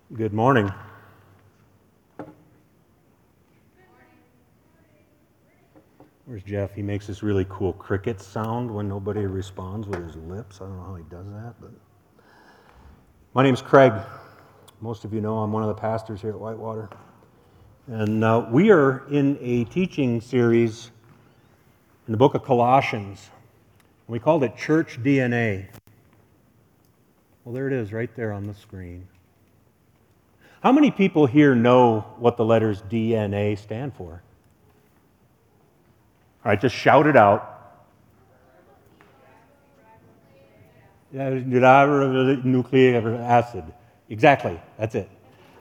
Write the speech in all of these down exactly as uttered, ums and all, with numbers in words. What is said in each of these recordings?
Good morning. Where's Jeff? He makes this really cool cricket sound when nobody responds with his lips. I don't know how he does that, but my name's Craig. Most of you know I'm one of the pastors here at Whitewater. And uh, we are in a teaching series in the book of Colossians. We called it Church D N A. Well, there it is right there on the screen. How many people here know what the letters D N A stand for? All right, just shout it out. Nucleic acid. Exactly, that's it.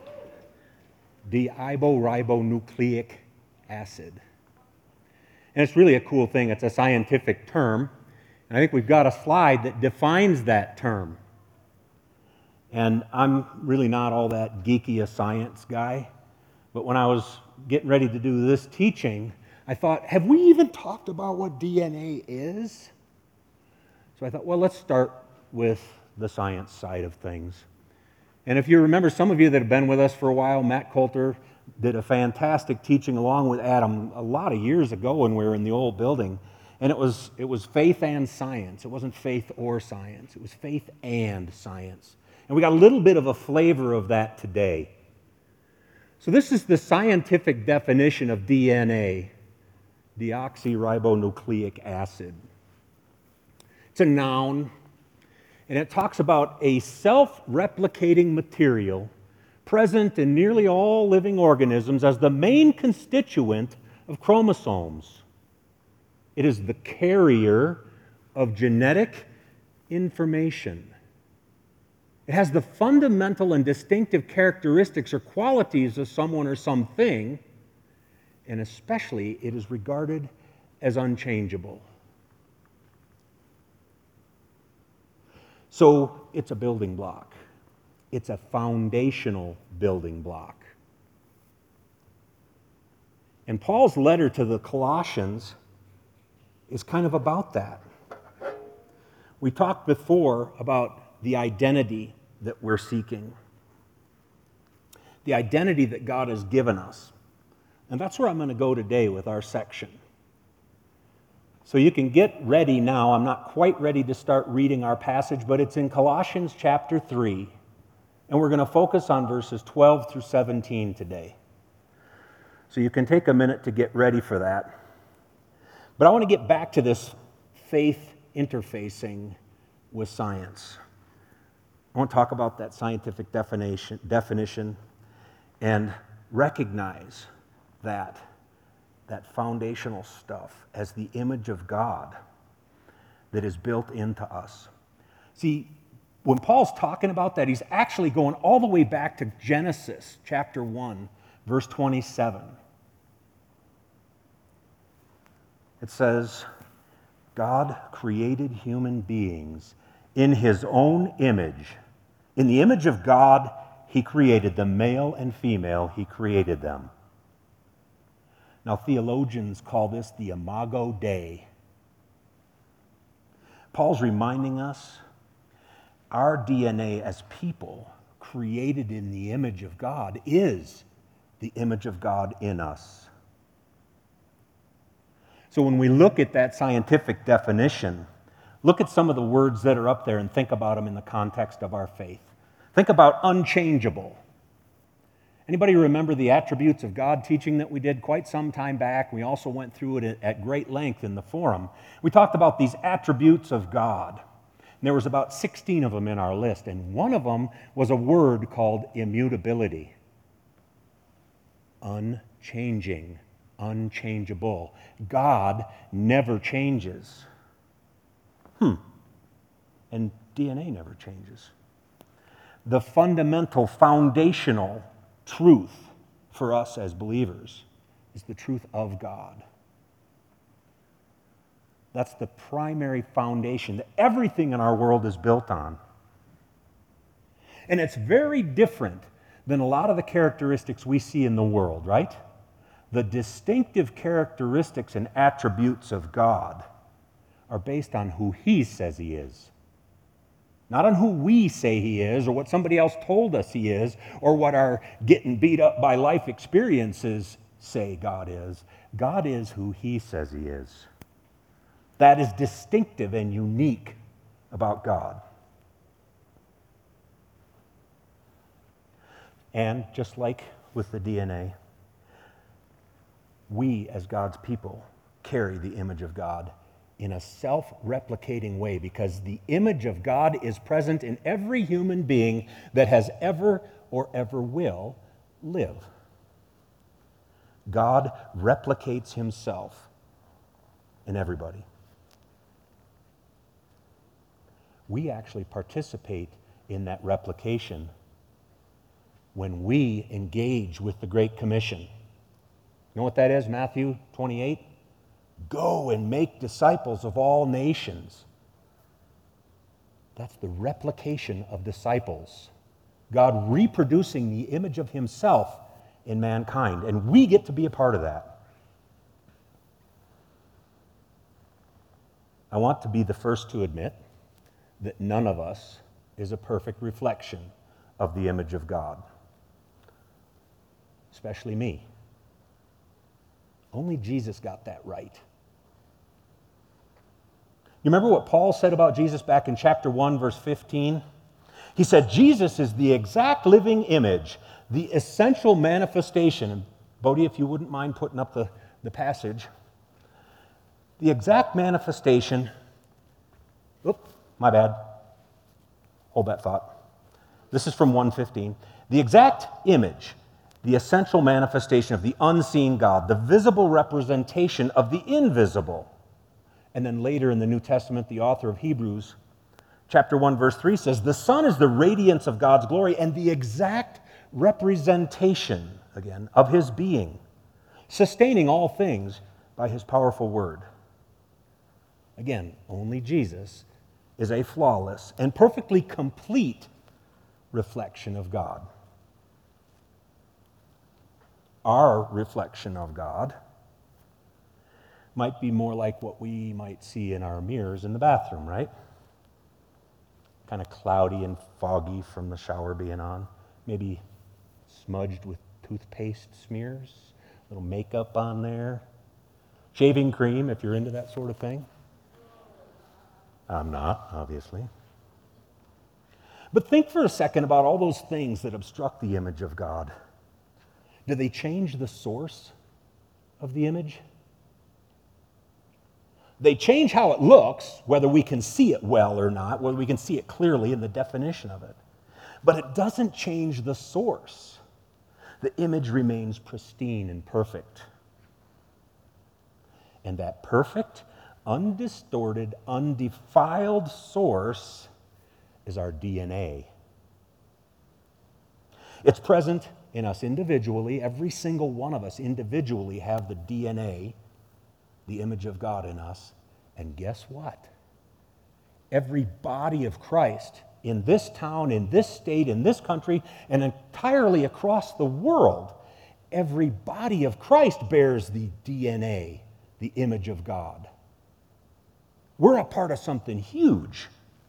Deoxyribonucleic acid. And it's really a cool thing. It's a scientific term. And I think we've got a slide that defines that term. And I'm really not all that geeky a science guy. But when I was getting ready to do this teaching, I thought, have we even talked about what D N A is? So I thought, well, let's start with the science side of things. And if you remember, some of you that have been with us for a while, Matt Coulter did a fantastic teaching along with Adam a lot of years ago when we were in the old building. And it was, it was faith and science. It wasn't faith or science. It was faith and science. And we got a little bit of a flavor of that today. So this is the scientific definition of D N A, deoxyribonucleic acid. It's a noun, and it talks about a self-replicating material present in nearly all living organisms as the main constituent of chromosomes. It is the carrier of genetic information. It has the fundamental and distinctive characteristics or qualities of someone or something, and especially it is regarded as unchangeable. So it's a building block. It's a foundational building block. And Paul's letter to the Colossians is kind of about that. We talked before about the identity that we're seeking, the identity that God has given us. And that's where I'm going to go today with our section. So you can get ready now. I'm not quite ready to start reading our passage, but it's in Colossians chapter three, and we're going to focus on verses twelve through seventeen today. So you can take a minute to get ready for that. But I want to get back to this faith interfacing with science. I want to talk about that scientific definition, definition and recognize that, that foundational stuff as the image of God that is built into us. See, when Paul's talking about that, he's actually going all the way back to Genesis chapter one, verse twenty-seven. It says, God created human beings in his own image. In the image of God, he created them, male and female, he created them. Now, theologians call this the Imago Dei. Paul's reminding us our D N A as people created in the image of God is the image of God in us. So when we look at that scientific definition, look at some of the words that are up there and think about them in the context of our faith. Think about unchangeable. Anybody remember the attributes of God teaching that we did quite some time back? We also went through it at great length in the forum. We talked about these attributes of God. And there was about sixteen of them in our list, and one of them was a word called immutability. Unchanging, unchangeable. God never changes. Hmm. And D N A never changes. The fundamental, foundational truth for us as believers is the truth of God. That's the primary foundation that everything in our world is built on. And it's very different than a lot of the characteristics we see in the world, right? The distinctive characteristics and attributes of God are based on who he says he is. Not on who we say he is or what somebody else told us he is or what our getting beat up by life experiences say God is. God is who he says he is. That is distinctive and unique about God. And just like with the D N A, we as God's people carry the image of God in a self-replicating way because the image of God is present in every human being that has ever or ever will live. God replicates himself in everybody. We actually participate in that replication when we engage with the Great Commission. You know what that is, Matthew twenty-eight? Go and make disciples of all nations. That's the replication of disciples. God reproducing the image of himself in mankind, and we get to be a part of that. I want to be the first to admit that none of us is a perfect reflection of the image of God, especially me. Only Jesus got that right. You remember what Paul said about Jesus back in chapter one, verse fifteen? He said, Jesus is the exact living image, the essential manifestation. And Bodie, if you wouldn't mind putting up the, the passage. The exact manifestation, oop, my bad. Hold that thought. This is from one fifteen. The exact image, the essential manifestation of the unseen God, the visible representation of the invisible. And then later in the New Testament, the author of Hebrews, chapter one, verse three says, the Son is the radiance of God's glory and the exact representation, again, of his being, sustaining all things by his powerful word. Again, only Jesus is a flawless and perfectly complete reflection of God. Our reflection of God might be more like what we might see in our mirrors in the bathroom, right? Kind of cloudy and foggy from the shower being on. Maybe smudged with toothpaste smears, a little makeup on there. Shaving cream, if you're into that sort of thing. I'm not, obviously. But think for a second about all those things that obstruct the image of God. Do they change the source of the image? They change how it looks, whether we can see it well or not, whether we can see it clearly in the definition of it. But it doesn't change the source. The image remains pristine and perfect. And that perfect, undistorted, undefiled source is our D N A. It's present in us individually. Every single one of us individually have the D N A, the image of God in us. And guess what? Every body of Christ in this town, in this state, in this country, and entirely across the world, every body of Christ bears the D N A, the image of God. We're a part of something huge.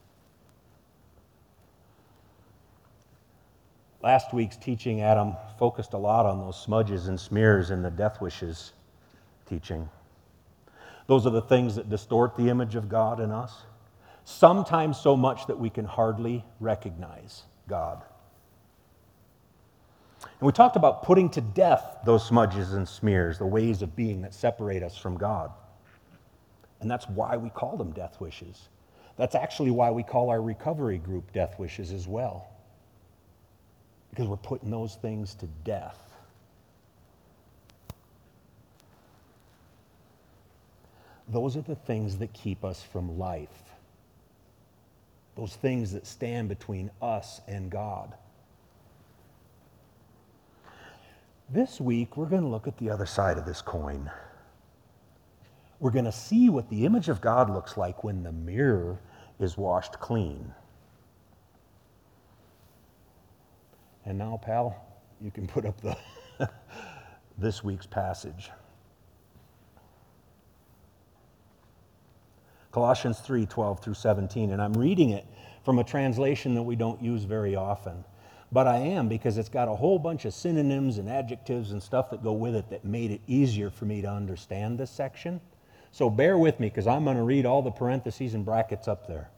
Last week's teaching, Adam focused a lot on those smudges and smears in the death wishes teaching. Those are the things that distort the image of God in us, sometimes so much that we can hardly recognize God. And we talked about putting to death those smudges and smears, the ways of being that separate us from God. And that's why we call them death wishes. That's actually why we call our recovery group death wishes as well. Because we're putting those things to death. Those are the things that keep us from life. Those things that stand between us and God. This week, we're going to look at the other side of this coin. We're going to see what the image of God looks like when the mirror is washed clean. And now, pal, you can put up the this week's passage. Colossians three, twelve through seventeen, and I'm reading it from a translation that we don't use very often. But I am, because it's got a whole bunch of synonyms and adjectives and stuff that go with it that made it easier for me to understand this section. So bear with me, because I'm going to read all the parentheses and brackets up there.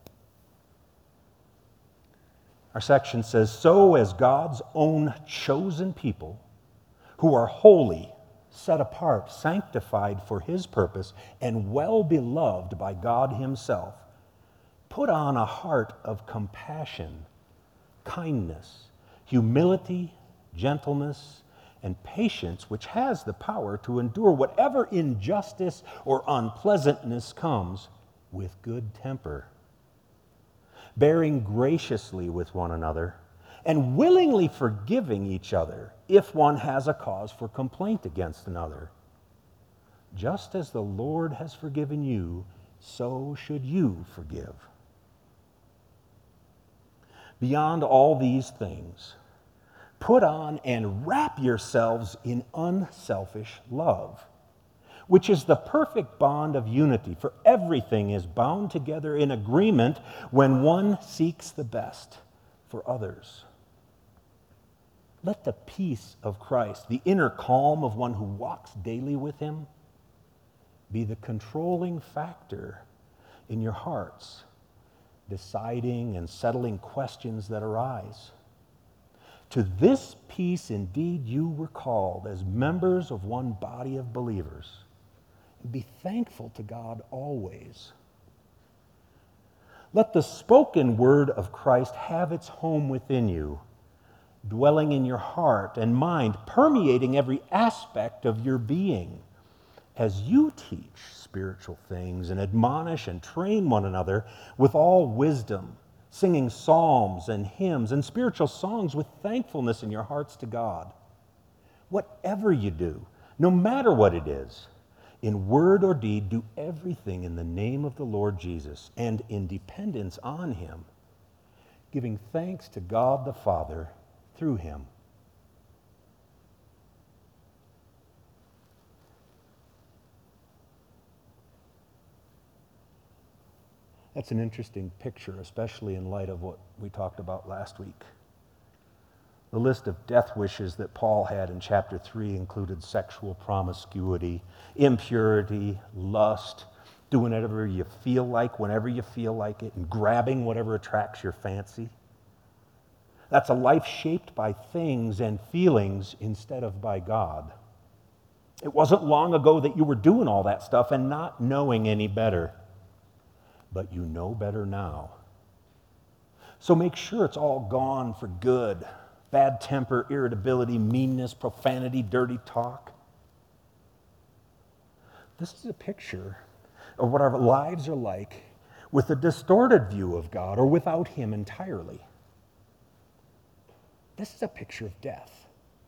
Our section says, "So as God's own chosen people, who are holy, set apart, sanctified for his purpose, and well beloved by God himself, put on a heart of compassion, kindness, humility, gentleness, and patience, which has the power to endure whatever injustice or unpleasantness comes with good temper, bearing graciously with one another, and willingly forgiving each other if one has a cause for complaint against another. Just as the Lord has forgiven you, so should you forgive. Beyond all these things, put on and wrap yourselves in unselfish love, which is the perfect bond of unity, for everything is bound together in agreement when one seeks the best for others. Let the peace of Christ, the inner calm of one who walks daily with him, be the controlling factor in your hearts, deciding and settling questions that arise. To this peace indeed you were called as members of one body of believers. And be thankful to God always. Let the spoken word of Christ have its home within you, dwelling in your heart and mind, permeating every aspect of your being, as you teach spiritual things and admonish and train one another with all wisdom, singing psalms and hymns and spiritual songs with thankfulness in your hearts to God. Whatever you do, no matter what it is, in word or deed, do everything in the name of the Lord Jesus and in dependence on him, giving thanks to God the Father through him." That's an interesting picture, especially in light of what we talked about last week. The list of death wishes that Paul had in chapter three included sexual promiscuity, impurity, lust, doing whatever you feel like, whenever you feel like it, and grabbing whatever attracts your fancy. That's a life shaped by things and feelings instead of by God. It wasn't long ago that you were doing all that stuff and not knowing any better. But you know better now. So make sure it's all gone for good. Bad temper, irritability, meanness, profanity, dirty talk. This is a picture of what our lives are like with a distorted view of God or without him entirely. This is a picture of death.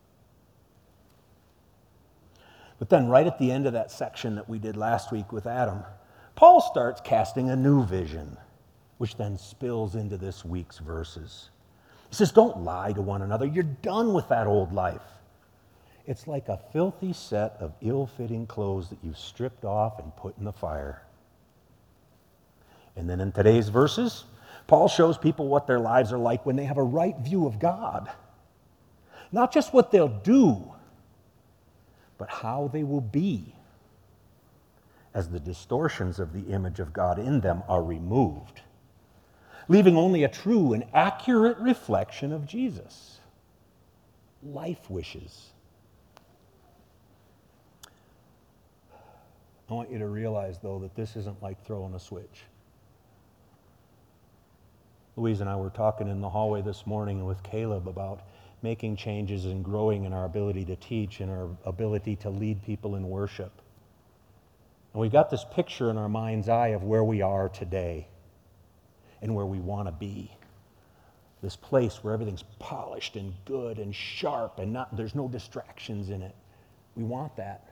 But then right at the end of that section that we did last week with Adam, Paul starts casting a new vision, which then spills into this week's verses. He says, don't lie to one another. You're done with that old life. It's like a filthy set of ill-fitting clothes that you've stripped off and put in the fire. And then in today's verses, Paul shows people what their lives are like when they have a right view of God. Not just what they'll do, but how they will be, as the distortions of the image of God in them are removed, leaving only a true and accurate reflection of Jesus. Life wishes. I want you to realize, though, that this isn't like throwing a switch. Louise and I were talking in the hallway this morning with Caleb about making changes and growing in our ability to teach and our ability to lead people in worship. And we've got this picture in our mind's eye of where we are today and where we want to be. This place where everything's polished and good and sharp and not there's no distractions in it. We want that.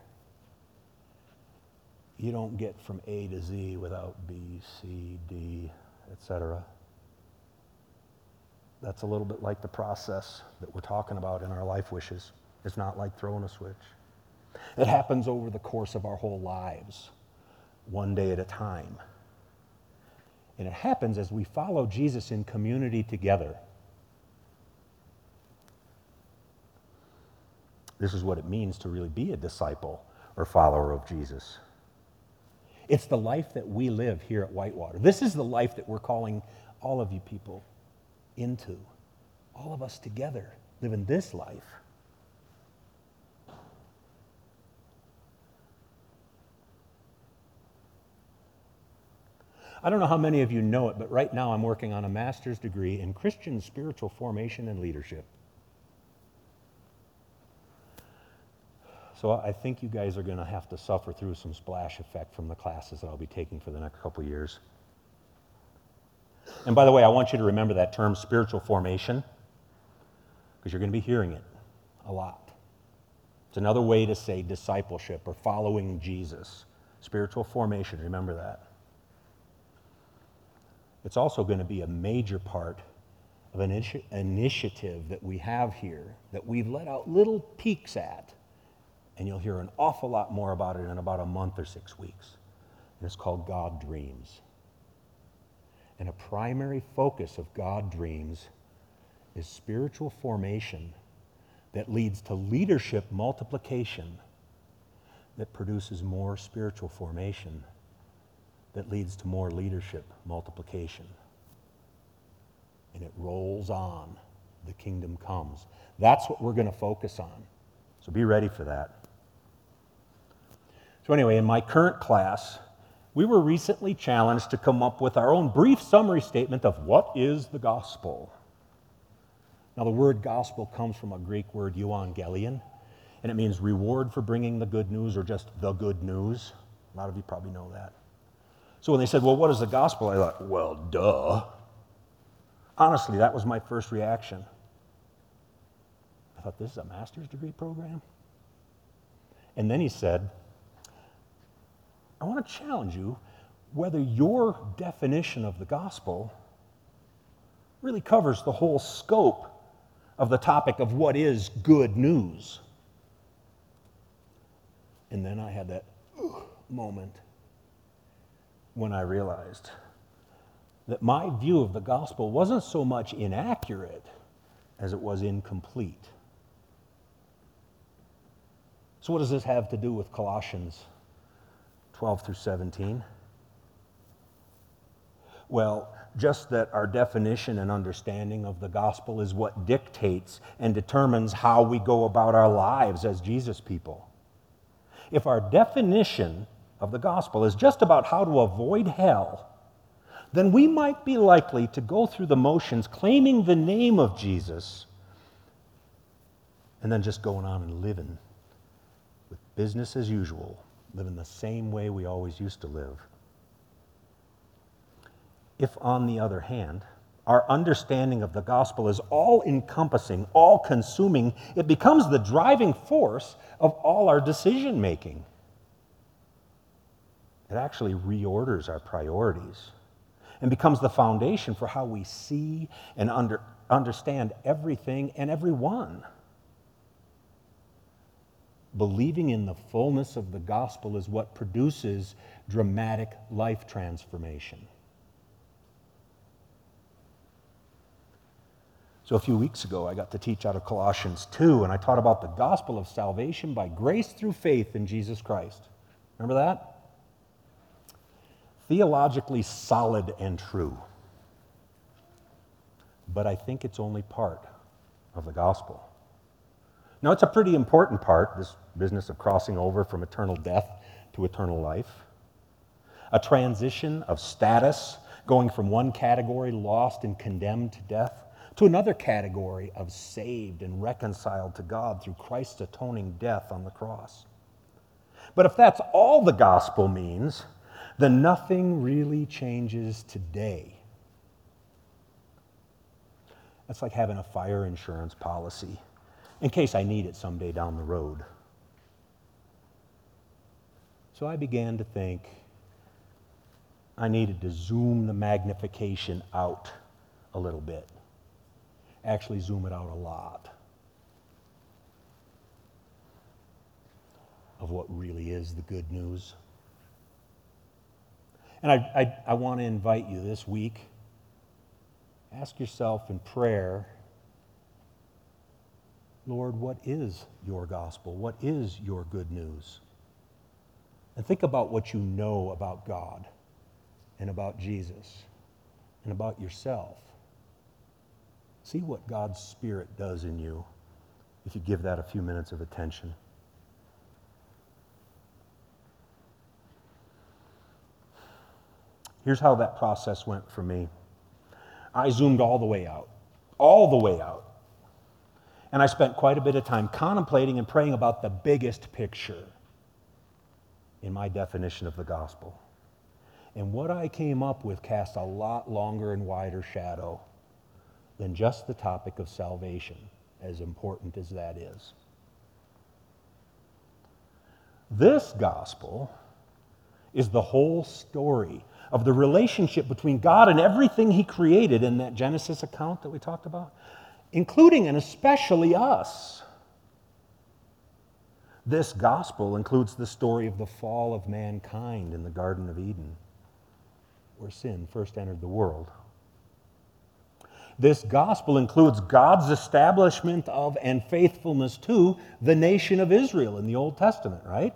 You don't get from A to Z without B, C, D, et cetera. That's a little bit like the process that we're talking about in our life wishes. It's not like throwing a switch. It happens over the course of our whole lives, one day at a time. And it happens as we follow Jesus in community together. This is what it means to really be a disciple or follower of Jesus. It's the life that we live here at Whitewater. This is the life that we're calling all of you people into. All of us together living this life. I don't know how many of you know it, but right now I'm working on a master's degree in Christian spiritual formation and leadership. So I think you guys are going to have to suffer through some splash effect from the classes that I'll be taking for the next couple years. And by the way, I want you to remember that term spiritual formation, because you're going to be hearing it a lot. It's another way to say discipleship or following Jesus. Spiritual formation, remember that. It's also going to be a major part of an initi- initiative that we have here that we've let out little peeks at. And you'll hear an awful lot more about it in about a month or six weeks. And it's called God Dreams. And a primary focus of God Dreams is spiritual formation that leads to leadership multiplication that produces more spiritual formation that leads to more leadership multiplication. And it rolls on. The kingdom comes. That's what we're going to focus on. So be ready for that. So anyway, in my current class, we were recently challenged to come up with our own brief summary statement of what is the gospel. Now, the word gospel comes from a Greek word, euangelion, and it means reward for bringing the good news or just the good news. A lot of you probably know that. So when they said, well, what is the gospel? I thought, well, duh. Honestly, that was my first reaction. I thought, this is a master's degree program? And then he said, I want to challenge you whether your definition of the gospel really covers the whole scope of the topic of what is good news. And then I had that moment when I realized that my view of the gospel wasn't so much inaccurate as it was incomplete. So what does this have to do with Colossians twelve through seventeen? Well, just that our definition and understanding of the gospel is what dictates and determines how we go about our lives as Jesus people. If our definition of the gospel is just about how to avoid hell, then we might be likely to go through the motions claiming the name of Jesus and then just going on and living with business as usual, living the same way we always used to live. If, on the other hand, our understanding of the gospel is all-encompassing, all-consuming, it becomes the driving force of all our decision-making. It actually reorders our priorities and becomes the foundation for how we see and under, understand everything and everyone. Believing in the fullness of the gospel is what produces dramatic life transformation. So a few weeks ago, I got to teach out of Colossians two, and I taught about the gospel of salvation by grace through faith in Jesus Christ. Remember that? Theologically solid and true. But I think it's only part of the gospel. Now, it's a pretty important part, this business of crossing over from eternal death to eternal life. A transition of status, going from one category, lost and condemned to death, to another category of saved and reconciled to God through Christ's atoning death on the cross. But if that's all the gospel means, then nothing really changes today. That's like having a fire insurance policy in case I need it someday down the road. So I began to think I needed to zoom the magnification out a little bit. Actually zoom it out a lot of what really is the good news. And I, I, I want to invite you this week, ask yourself in prayer, Lord, what is your gospel? What is your good news? And think about what you know about God and about Jesus and about yourself. See what God's Spirit does in you if you give that a few minutes of attention. Here's how that process went for me. I zoomed all the way out, all the way out. And I spent quite a bit of time contemplating and praying about the biggest picture in my definition of the gospel. And what I came up with cast a lot longer and wider shadow than just the topic of salvation, as important as that is. This gospel is the whole story of the relationship between God and everything He created in that Genesis account that we talked about, including and especially us. This gospel includes the story of the fall of mankind in the Garden of Eden, where sin first entered the world. This gospel includes God's establishment of and faithfulness to the nation of Israel in the Old Testament, right?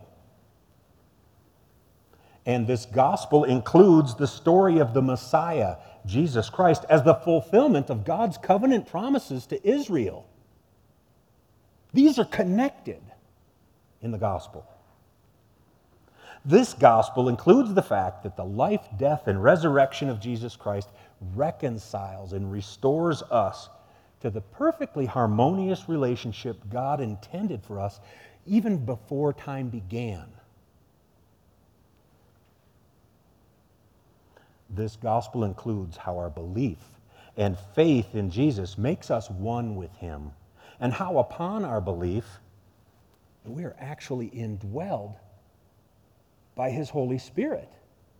And this gospel includes the story of the Messiah, Jesus Christ, as the fulfillment of God's covenant promises to Israel. These are connected in the gospel. This gospel includes the fact that the life, death, and resurrection of Jesus Christ reconciles and restores us to the perfectly harmonious relationship God intended for us even before time began. This gospel includes how our belief and faith in Jesus makes us one with Him, and how upon our belief we are actually indwelled by His Holy Spirit.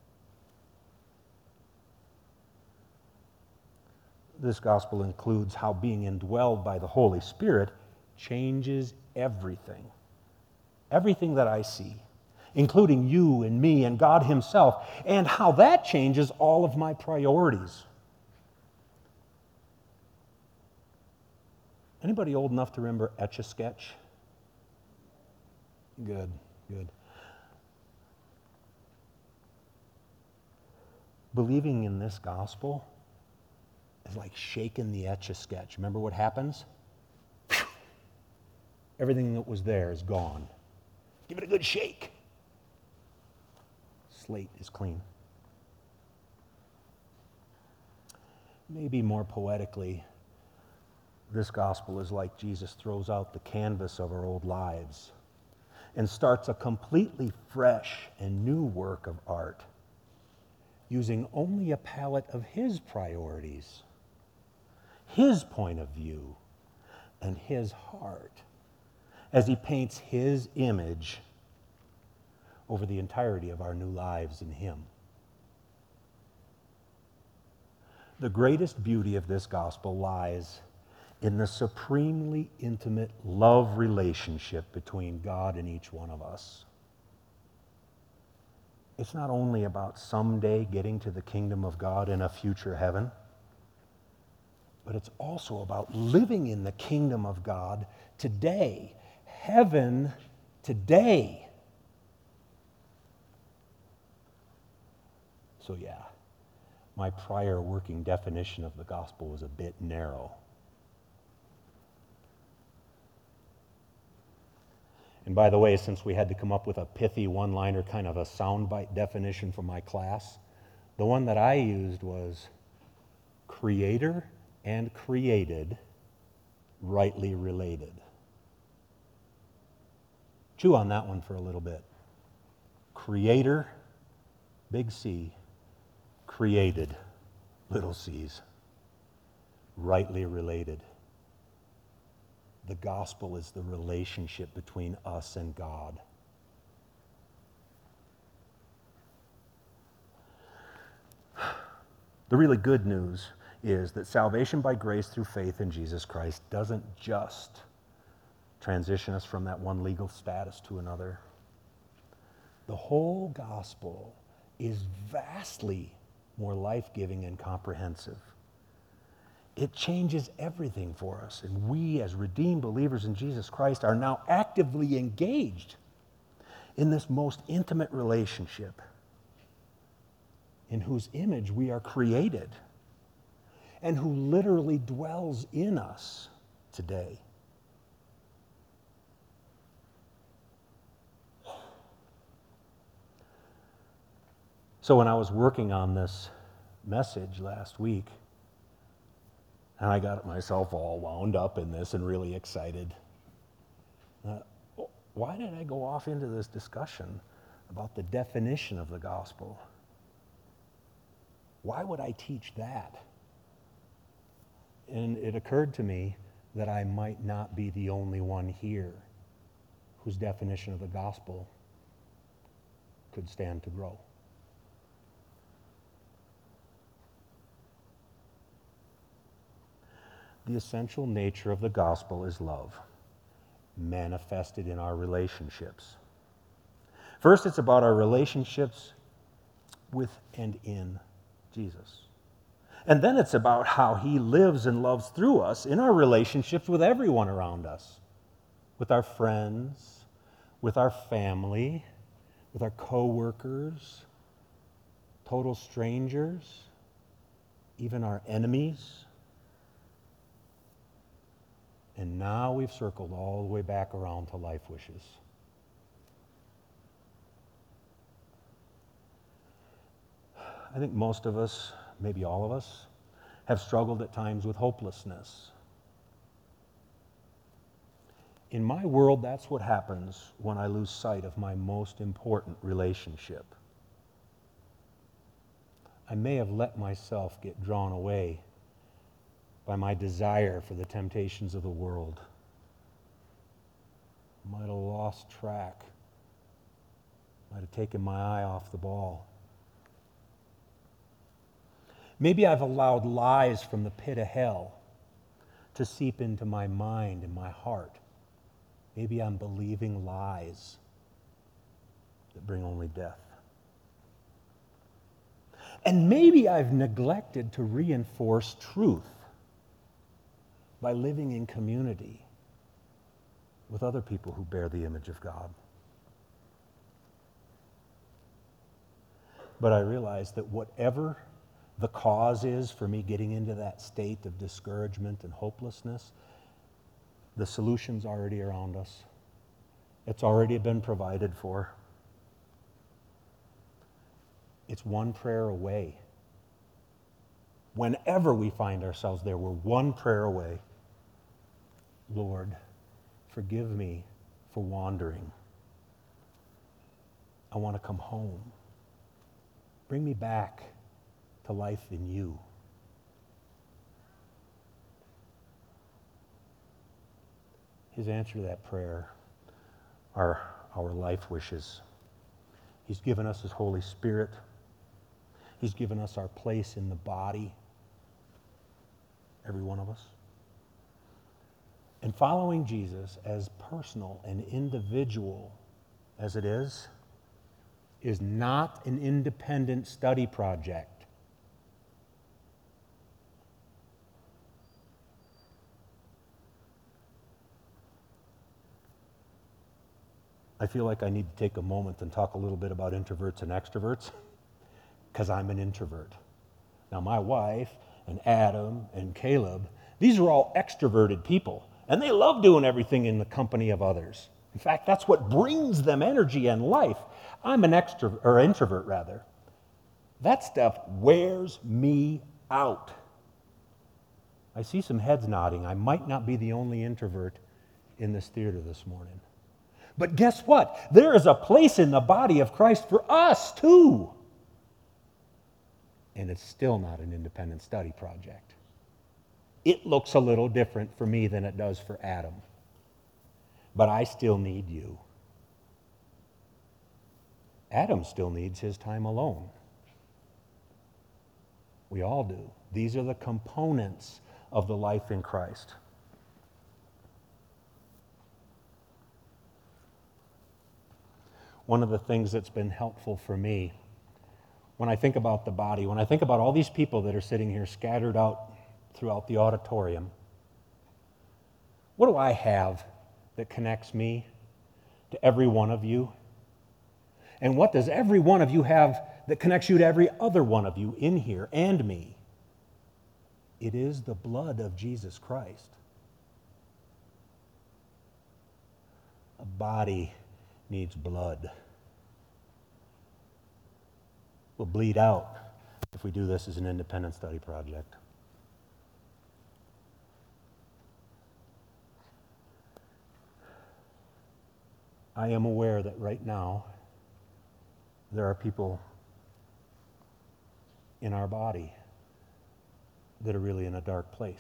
This gospel includes how being indwelled by the Holy Spirit changes everything. Everything that I see, including you and me and God Himself, and how that changes all of my priorities. Anybody old enough to remember Etch-a-Sketch? Good, good. Believing in this gospel is like shaking the Etch-a-Sketch. Remember what happens? Everything that was there is gone. Give it a good shake. Slate is clean. Maybe more poetically, this gospel is like Jesus throws out the canvas of our old lives and starts a completely fresh and new work of art, using only a palette of His priorities, His point of view, and His heart, as He paints His image over the entirety of our new lives in Him. The greatest beauty of this gospel lies in the supremely intimate love relationship between God and each one of us. It's not only about someday getting to the kingdom of God in a future heaven, but it's also about living in the kingdom of God today. Heaven today. So yeah, my prior working definition of the gospel was a bit narrow. And by the way, since we had to come up with a pithy one-liner, kind of a soundbite definition for my class, the one that I used was creator and created, rightly related. Chew on that one for a little bit. Creator, big C, created, little c's, rightly related. The gospel is the relationship between us and God. The really good news is that salvation by grace through faith in Jesus Christ doesn't just transition us from that one legal status to another. The whole gospel is vastly more life-giving and comprehensive. It changes everything for us, and we as redeemed believers in Jesus Christ are now actively engaged in this most intimate relationship in whose image we are created and who literally dwells in us today. So when I was working on this message last week, and I got myself all wound up in this and really excited, uh, why did I go off into this discussion about the definition of the gospel? Why would I teach that? And it occurred to me that I might not be the only one here whose definition of the gospel could stand to grow. The essential nature of the gospel is love, manifested in our relationships. First, it's about our relationships with and in Jesus. And then it's about how he lives and loves through us in our relationships with everyone around us, with our friends, with our family, with our co-workers, total strangers, even our enemies. And now we've circled all the way back around to life wishes. I think most of us, maybe all of us, have struggled at times with hopelessness. In my world, that's what happens when I lose sight of my most important relationship. I may have let myself get drawn away by my desire for the temptations of the world. Might have lost track. Might have taken my eye off the ball. Maybe I've allowed lies from the pit of hell to seep into my mind and my heart. Maybe I'm believing lies that bring only death. And maybe I've neglected to reinforce truth by living in community with other people who bear the image of God. But I realize that whatever the cause is for me getting into that state of discouragement and hopelessness, the solution's already around us. It's already been provided for. It's one prayer away. Whenever we find ourselves there, we're one prayer away. Lord, forgive me for wandering. I want to come home. Bring me back to life in you. His answer to that prayer are our life wishes. He's given us his Holy Spirit. He's given us our place in the body, every one of us. And following Jesus, as personal and individual as it is, is not an independent study project. I feel like I need to take a moment and talk a little bit about introverts and extroverts, because I'm an introvert. Now, my wife and Adam and Caleb, these are all extroverted people, and they love doing everything in the company of others. In fact, that's what brings them energy and life. I'm an extrovert, or introvert rather. That stuff wears me out. I see some heads nodding. I might not be the only introvert in this theater this morning. But guess what? There is a place in the body of Christ for us too. And it's still not an independent study project. It looks a little different for me than it does for Adam. But I still need you. Adam still needs his time alone. We all do. These are the components of the life in Christ. One of the things that's been helpful for me when I think about the body, when I think about all these people that are sitting here scattered out throughout the auditorium, what do I have that connects me to every one of you? And what does every one of you have that connects you to every other one of you in here and me? It is the blood of Jesus Christ. A body needs blood. We'll bleed out if we do this as an independent study project. I am aware that right now there are people in our body that are really in a dark place.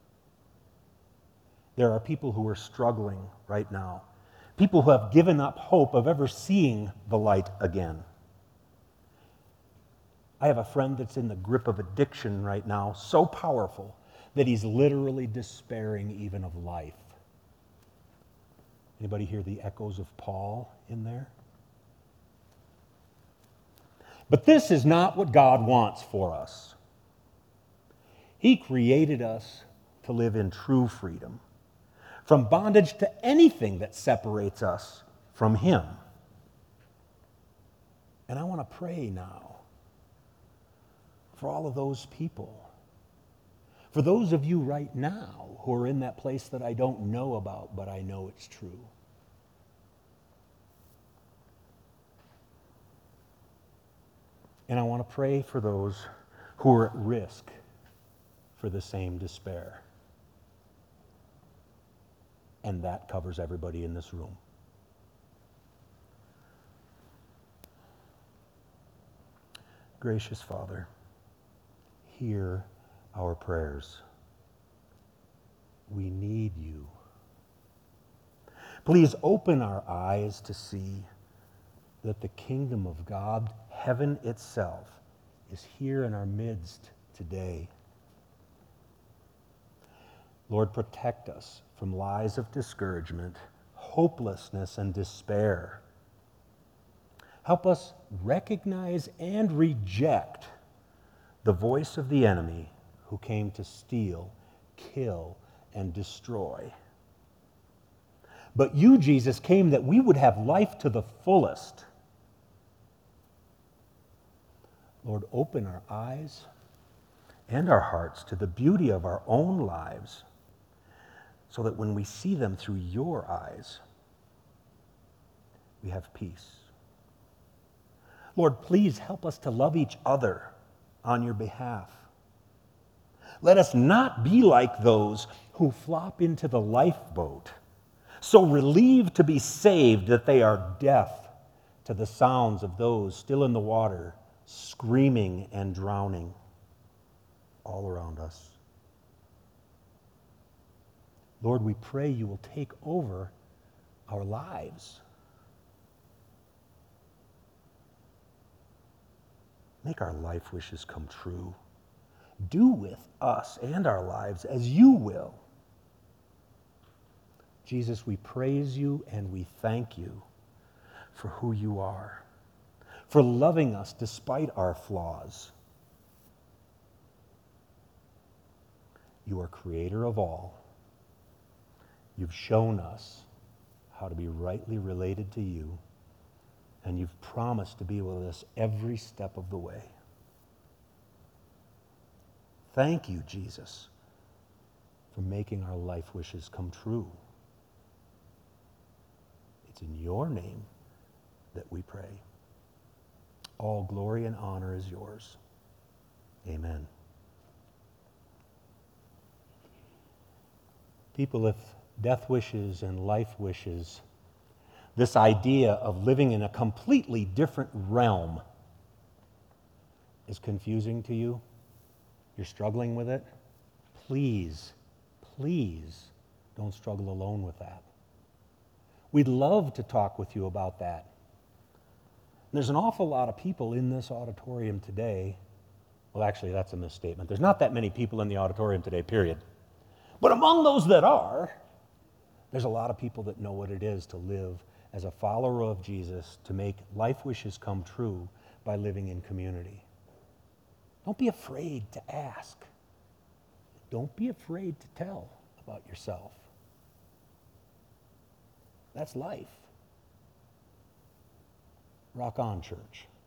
There are people who are struggling right now. People who have given up hope of ever seeing the light again. I have a friend that's in the grip of addiction right now, so powerful that he's literally despairing even of life. Anybody hear the echoes of Paul in there? But this is not what God wants for us. He created us to live in true freedom, from bondage to anything that separates us from Him. And I want to pray now for all of those people, for those of you right now who are in that place that I don't know about, but I know it's true. And I want to pray for those who are at risk for the same despair. And that covers everybody in this room. Gracious Father, hear our prayers. We need you. Please open our eyes to see that the kingdom of God, heaven itself, is here in our midst today. Lord, protect us from lies of discouragement, hopelessness, and despair. Help us recognize and reject the voice of the enemy who came to steal, kill, and destroy. But you, Jesus, came that we would have life to the fullest. Lord, open our eyes and our hearts to the beauty of our own lives, so that when we see them through your eyes, we have peace. Lord, please help us to love each other on your behalf. Let us not be like those who flop into the lifeboat, so relieved to be saved that they are deaf to the sounds of those still in the water, screaming and drowning all around us. Lord, we pray you will take over our lives. Make our life wishes come true. Do with us and our lives as you will. Jesus, we praise you and we thank you for who you are, for loving us despite our flaws. You are creator of all. You've shown us how to be rightly related to you, and you've promised to be with us every step of the way. Thank you, Jesus, for making our life wishes come true. It's in your name that we pray. All glory and honor is yours. Amen. People, if death wishes and life wishes, this idea of living in a completely different realm, is confusing to you, you're struggling with it, please, please don't struggle alone with that. We'd love to talk with you about that. There's an awful lot of people in this auditorium today. Well, actually, that's a misstatement. There's not that many people in the auditorium today, period. But among those that are, there's a lot of people that know what it is to live as a follower of Jesus, to make life wishes come true by living in community. Don't be afraid to ask. Don't be afraid to tell about yourself. That's life. Rock on, church.